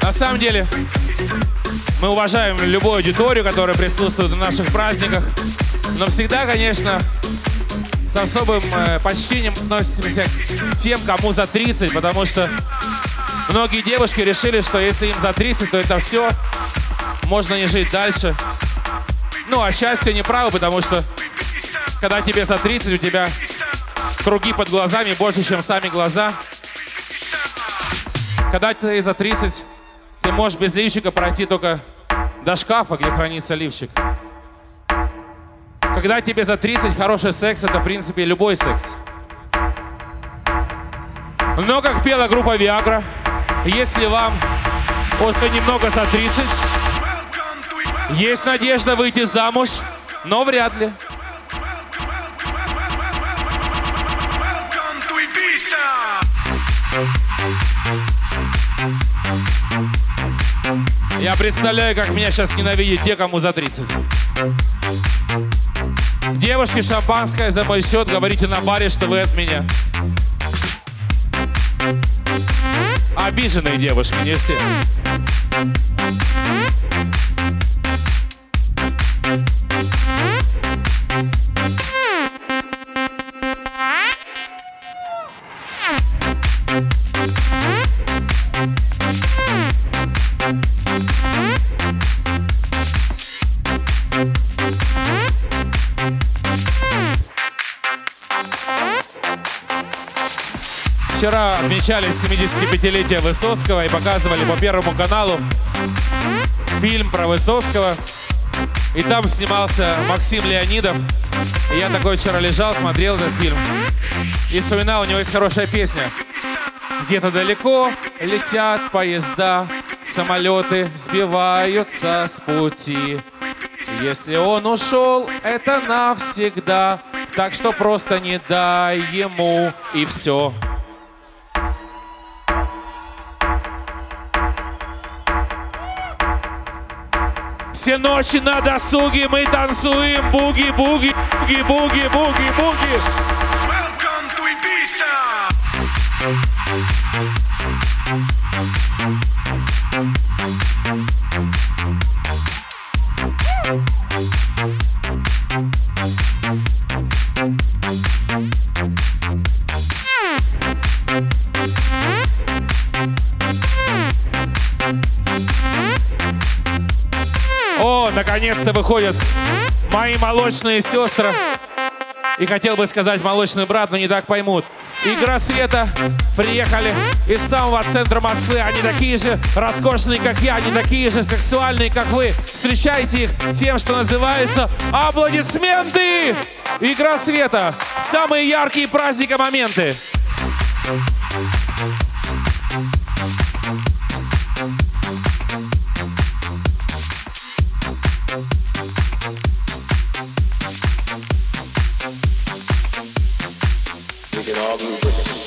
На самом деле, мы уважаем любую аудиторию, которая присутствует на наших праздниках. Но всегда, конечно, с особым почтением относимся к тем, кому за 30, потому что многие девушки решили, что если им за 30, то это все, можно не жить дальше. Ну, отчасти не правы, потому что когда тебе за 30, у тебя круги под глазами больше, чем сами глаза. Когда ты за 30, ты можешь без лифчика пройти только до шкафа, где хранится лифчик. Когда тебе за 30, хороший секс — это, в принципе, любой секс. Но, как пела группа Viagra, если вам уже немного за 30, есть надежда выйти замуж, но вряд ли. Я представляю, как меня сейчас ненавидят те, кому за 30. Девушки, шампанское за мой счет, говорите на баре, что вы от меня. Обиженные девушки, не все. Вчера отмечали 75-летие Высоцкого и показывали по Первому каналу фильм про Высоцкого. И там снимался Максим Леонидов. И я такой вчера лежал, смотрел этот фильм. И вспоминал, у него есть хорошая песня. Где-то далеко летят поезда, самолеты сбиваются с пути. Если он ушел, это навсегда. Так что просто не дай ему, и все. Все ночи на досуге мы танцуем буги-буги, буги-буги, буги-буги. Welcome to Ibiza. О, наконец-то выходят мои молочные сестры. И хотел бы сказать молочный брат, но не так поймут. Игра света приехали из самого центра Москвы. Они такие же роскошные, как я, они такие же сексуальные, как вы. Встречайте их тем, что называется аплодисменты! Игра света. Самые яркие праздника моменты. We can all be with it.